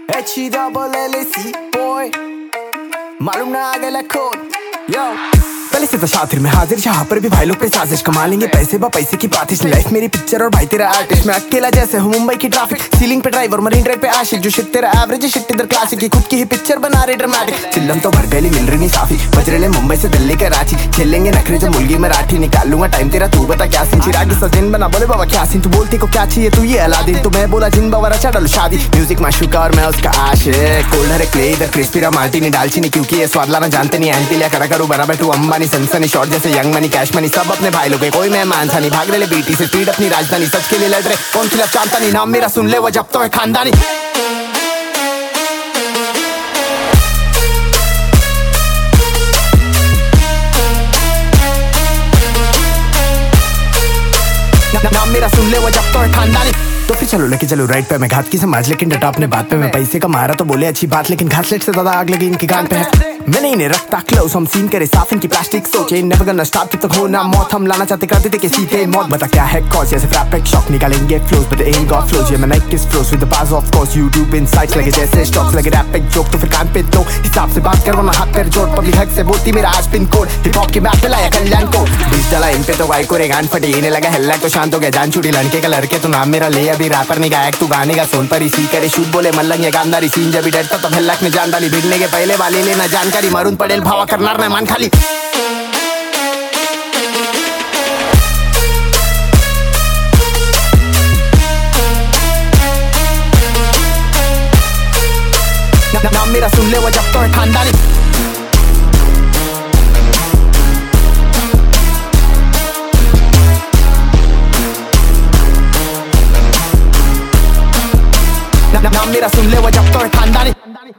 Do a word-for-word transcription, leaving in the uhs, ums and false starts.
H E double L A C boy, मालूम ना आ गया खोद yo। पहले से तो शातिर में हाजिर, जहाँ पर भी भाई लोग पे साजिश कमा लेंगे पैसे बा पैसे की बात। इस लाइफ मेरी पिक्चर और भाई तेरा आर्टिस्ट। मैं अकेला जैसे हूँ मुंबई की ट्रैफिक, सीलिंग पे ड्राइवर मरीन ड्राइव पे आशिक। जो शिट तेरा एवरेज शिट इधर क्लासिक की, खुद की ही पिक्चर बना रहे ड्रामेटिक। चिल्लम तो भर गली मिल रही नहीं साफी, बजरेले मुंबई से दिल्ली के रांची। खेलेंगे नखरे जो मुलगी मराठी, निकाल लूंगा टाइम तेरा तू बता क्या सीन। चिरागी सजन बना बोले बाबा क्या सीन, तू बोलती को क्या चाहिए तू ये अलादीन। तो मैं बोला जिन बाबा चढ़ शादी। म्यूजिक माशुका और मैं उसका आशिक। कोल्ड है क्ले इधर क्रिस्पी मार्टिनी दालचीनी, क्योंकि ये स्वाद लाना जानते नहीं। एंटी लिया करा करूँ बराबर तू अंबानी सनसनी शॉर्ट जैसे यंग मनी कैश मनी। सब अपने भाई लोग कोई मैं मानसा नहीं, भाग रहे बीटी से स्पीड अपनी राजधानी। सच के लिए लड़ रहे कौन खिलाफ जानता नहीं, नाम मेरा सुन ले वो जब तो है खानदानी। नाम मेरा सुन ले वो जब तो है खानदानी। तो फिर चलो लेके चलो राइट पे, मैं घात की समाज लेकिन डटा अपने बात पे। मैं पैसे का मारा तो बोले अच्छी बात, लेकिन घासलेट से ज्यादा आग लगी इनकी कान पे है। मैंने इन्हें रखता क्लोज, हम सीन करे साफ इनकी प्लास्टिक सोचे। नेवर गonna stop जब तक हो ना मौत, हम लाना चाहते करते थे कि सीधे मौत। बता क्या है कॉज, जैसे फ्रैप शॉक निकालेंगे flows but ain't got flows। ये मैं नाइक किस फ्लोज विद द बाज ऑफ कोर्स, यूट्यूब इनसाइट्स लगे जैसे स्टॉक्स लगे रैप एक जोक। तो फिर कान पे दो हिसाब से बात कर वरना हाथ पैर जोड़। पब्लिक हक से बोलती मेरा आज पिन कोड, हिप हॉप की मैप पे लाया कल्याण को। बीच डाला इन पे तो वाई को रेगान फटी, इन्हें लगा हेल्ला तो शांत हो गया जान छुटी। लड़के का लड़के तो नाम मेरा ले, अभी रैपर नहीं गायक तू गाने का सोन पर इसी करे शूट बोले मल्लंग ये गांधारी। सीन जब डरता तब हेल्लाक में जान डाली, भिड़ने के पहले वाले लेना जानकारी। मारून पड़ेल भावा करनार ना मान खाली। नाम मेरा सुन ले वो जब तो है खानदानी। नाम मेरा सुन ले वो जब तो है खानदानी।